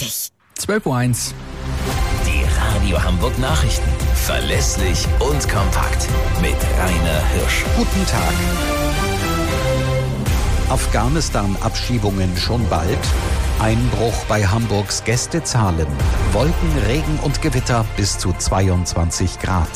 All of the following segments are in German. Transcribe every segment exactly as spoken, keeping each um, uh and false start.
richtig. zwölf Uhr eins. Die Radio Hamburg Nachrichten. Verlässlich und kompakt. Mit Rainer Hirsch. Guten Tag. Afghanistan-Abschiebungen schon bald. Einbruch bei Hamburgs Gästezahlen. Wolken, Regen und Gewitter bis zu zweiundzwanzig Grad.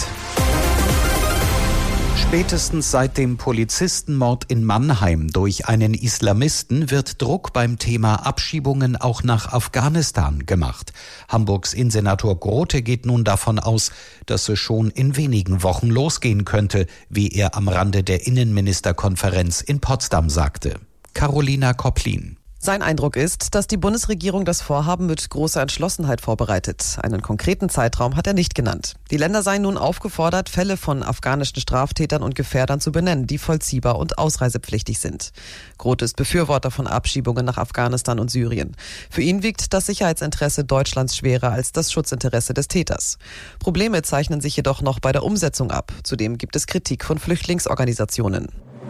Spätestens seit dem Polizistenmord in Mannheim durch einen Islamisten wird Druck beim Thema Abschiebungen auch nach Afghanistan gemacht. Hamburgs Innensenator Grote geht nun davon aus, dass es schon in wenigen Wochen losgehen könnte, wie er am Rande der Innenministerkonferenz in Potsdam sagte. Carolina Kopplin. Sein Eindruck ist, dass die Bundesregierung das Vorhaben mit großer Entschlossenheit vorbereitet. Einen konkreten Zeitraum hat er nicht genannt. Die Länder seien nun aufgefordert, Fälle von afghanischen Straftätern und Gefährdern zu benennen, die vollziehbar und ausreisepflichtig sind. Grote ist Befürworter von Abschiebungen nach Afghanistan und Syrien. Für ihn wiegt das Sicherheitsinteresse Deutschlands schwerer als das Schutzinteresse des Täters. Probleme zeichnen sich jedoch noch bei der Umsetzung ab. Zudem gibt es Kritik von Flüchtlingsorganisationen.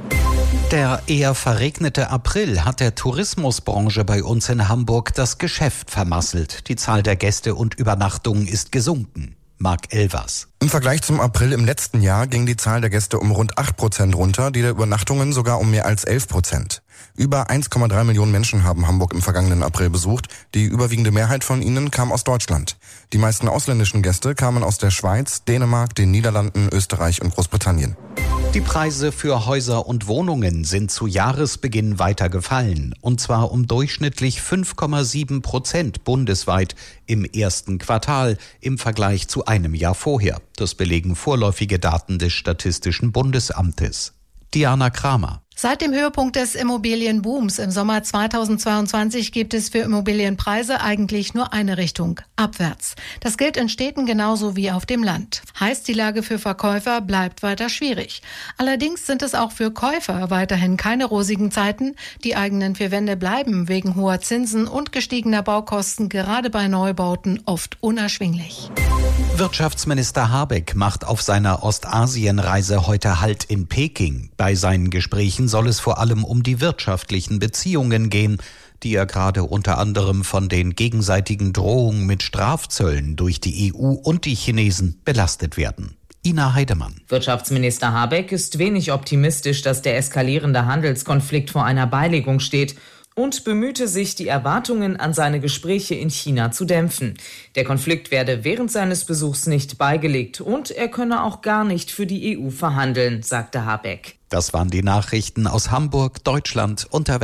Der eher verregnete April hat der Tourismusbranche bei uns in Hamburg das Geschäft vermasselt. Die Zahl der Gäste und Übernachtungen ist gesunken. Marc Elvers. Im Vergleich zum April im letzten Jahr ging die Zahl der Gäste um rund acht Prozent runter, die der Übernachtungen sogar um mehr als elf Prozent. Über eins Komma drei Millionen Menschen haben Hamburg im vergangenen April besucht. Die überwiegende Mehrheit von ihnen kam aus Deutschland. Die meisten ausländischen Gäste kamen aus der Schweiz, Dänemark, den Niederlanden, Österreich und Großbritannien. Die Preise für Häuser und Wohnungen sind zu Jahresbeginn weiter gefallen, und zwar um durchschnittlich fünf Komma sieben Prozent bundesweit im ersten Quartal im Vergleich zu einem Jahr vorher. Das belegen vorläufige Daten des Statistischen Bundesamtes. Diana Kramer. Seit dem Höhepunkt des Immobilienbooms im Sommer zweitausendzweiundzwanzig gibt es für Immobilienpreise eigentlich nur eine Richtung, abwärts. Das gilt in Städten genauso wie auf dem Land. Heißt, die Lage für Verkäufer bleibt weiter schwierig. Allerdings sind es auch für Käufer weiterhin keine rosigen Zeiten. Die eigenen vier Wände bleiben wegen hoher Zinsen und gestiegener Baukosten gerade bei Neubauten oft unerschwinglich. Wirtschaftsminister Habeck macht auf seiner Ostasienreise heute Halt in Peking. Bei seinen Gesprächen soll es vor allem um die wirtschaftlichen Beziehungen gehen, die ja gerade unter anderem von den gegenseitigen Drohungen mit Strafzöllen durch die E U und die Chinesen belastet werden. Ina Heidemann. Wirtschaftsminister Habeck ist wenig optimistisch, dass der eskalierende Handelskonflikt vor einer Beilegung steht und bemühte sich, die Erwartungen an seine Gespräche in China zu dämpfen. Der Konflikt werde während seines Besuchs nicht beigelegt und er könne auch gar nicht für die E U verhandeln, sagte Habeck. Das waren die Nachrichten aus Hamburg, Deutschland und der Welt.